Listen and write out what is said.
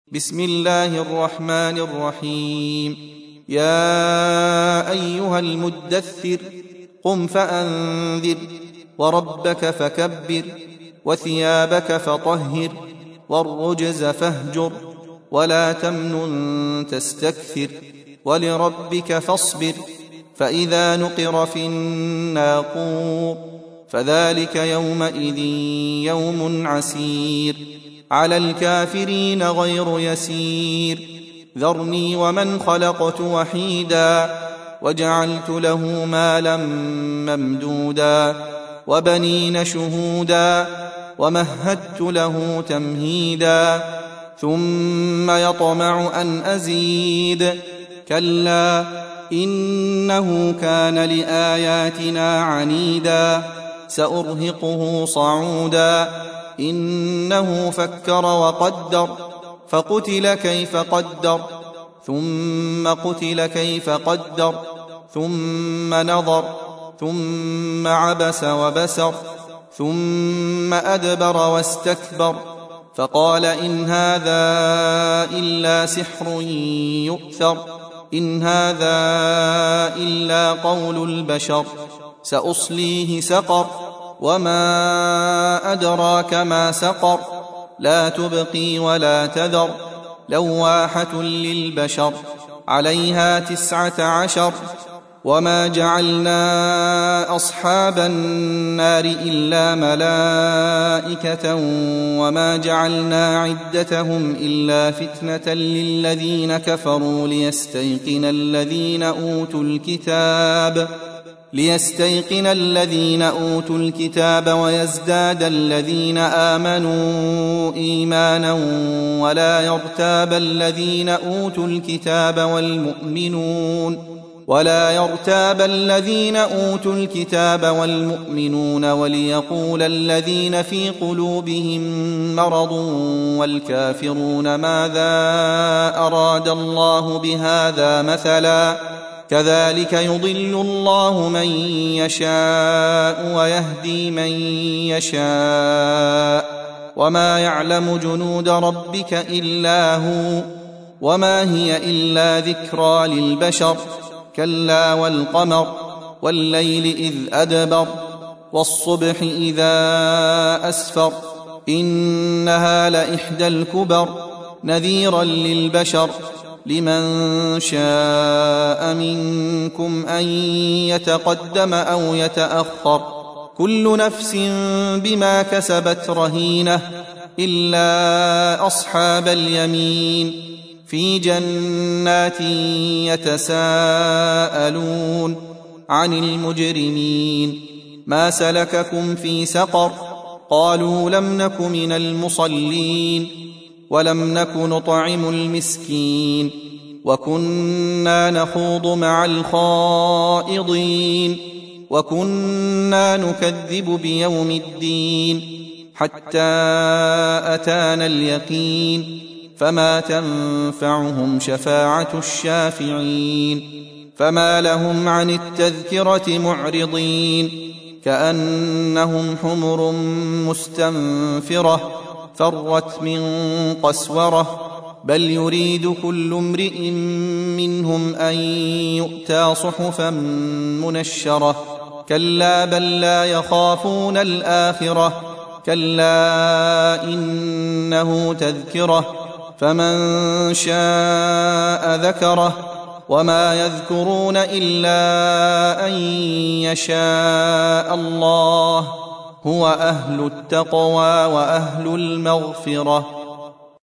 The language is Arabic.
بسم الله الرحمن الرحيم. يا أيها المدثر قم فأنذر وربك فكبر وثيابك فطهر والرجز فاهجر ولا تمنن تستكثر ولربك فاصبر فإذا نقر في الناقور فذلك يومئذ يوم عسير على الكافرين غير يسير ذرني ومن خلقت وحيدا وجعلت له مالا ممدودا وبنين شهودا ومهدت له تمهيدا ثم يطمع أن أزيد كلا إنه كان لآياتنا عنيدا سأرهقه صعودا إنه فكر وقدر فقتل كيف قدر ثم قتل كيف قدر ثم نظر ثم عبس وبسر ثم أدبر واستكبر فقال إن هذا إلا سحر يؤثر إن هذا إلا قول البشر سأصليه سقر وما أدراك ما سقر لا تبقي ولا تذر لواحة للبشر عليها 19 وما جعلنا أصحاب النار إلا ملائكة وما جعلنا عدتهم إلا فتنة للذين كفروا ليستيقن الذين أوتوا الكتاب ويزداد الذين آمنوا إيمانا ولا يرتاب الذين أوتوا الكتاب والمؤمنون وليقول الذين في قلوبهم مرض والكافرون ماذا أراد الله بهذا مثلا كذلك يضل الله من يشاء ويهدي من يشاء وما يعلم جنود ربك إلا هو وما هي إلا ذكرى للبشر كلا والقمر والليل إذ أدبر والصبح إذا أسفر إنها لإحدى الكبر نذيرا للبشر لمن شاء منكم أن يتقدم أو يتأخر كل نفس بما كسبت رهينة إلا أصحاب اليمين في جنات يتساءلون عن المجرمين ما سلككم في سقر قالوا لم نك من المصلين ولم نك نطعم المسكين وكنا نخوض مع الخائضين وكنا نكذب بيوم الدين حتى أتانا اليقين فما تنفعهم شفاعة الشافعين فما لهم عن التذكرة معرضين كأنهم حمر مستنفرة فرت من قسورة بل يريد كل امرئ منهم أن يؤتى صحفا منشرة كلا بل لا يخافون الآخرة كلا إنه تذكرة فمن شاء ذكره وما يذكرون إلا أن يشاء الله هو أهل التقوى وأهل المغفرة